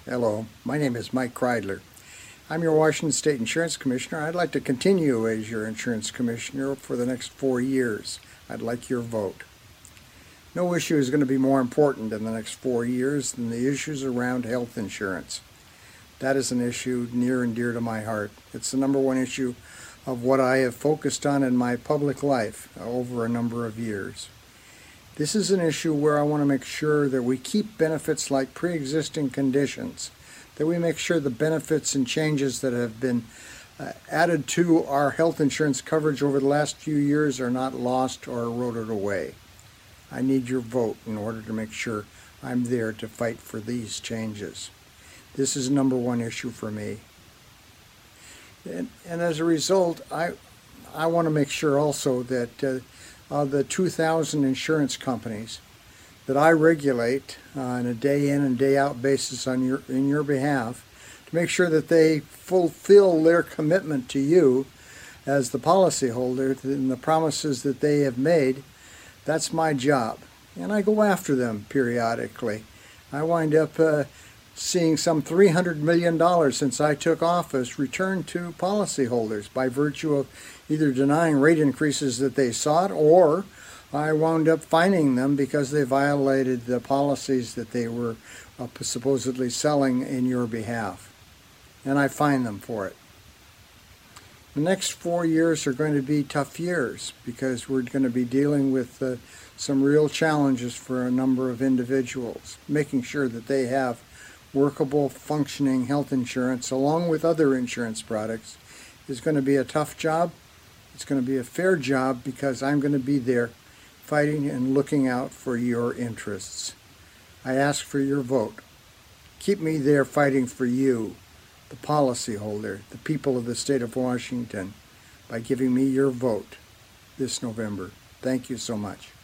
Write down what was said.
Hello, my name is Mike Kreidler. I'm your Washington State Insurance Commissioner. I'd like to continue as your Insurance Commissioner for the next 4 years. I'd like your vote. No issue is going to be more important in the next 4 years than the issues around health insurance. That is an issue near and dear to my heart. It's the number one issue of what I have focused on in my public life over a number of years. This is an issue where I want to make sure that we keep benefits like pre-existing conditions, that we make sure the benefits and changes that have been added to our health insurance coverage over the last few years are not lost or eroded away. I need your vote in order to make sure I'm there to fight for these changes. This is number one issue for me. And as a result, I want to make sure also that the 2,000 insurance companies that I regulate on a day in and day out basis in your behalf, to make sure that they fulfill their commitment to you as the policyholder and the promises that they have made. That's my job, and I go after them periodically. I wind up seeing some $300 million since I took office returned to policyholders by virtue of either denying rate increases that they sought, or I wound up fining them because they violated the policies that they were supposedly selling in your behalf. And I fine them for it. The next 4 years are going to be tough years because we're going to be dealing with some real challenges for a number of individuals, making sure that they have workable, functioning health insurance along with other insurance products is going to be a tough job. It's going to be a fair job because I'm going to be there fighting and looking out for your interests. I ask for your vote. Keep me there fighting for you, the policyholder, the people of the state of Washington, by giving me your vote this November. Thank you so much.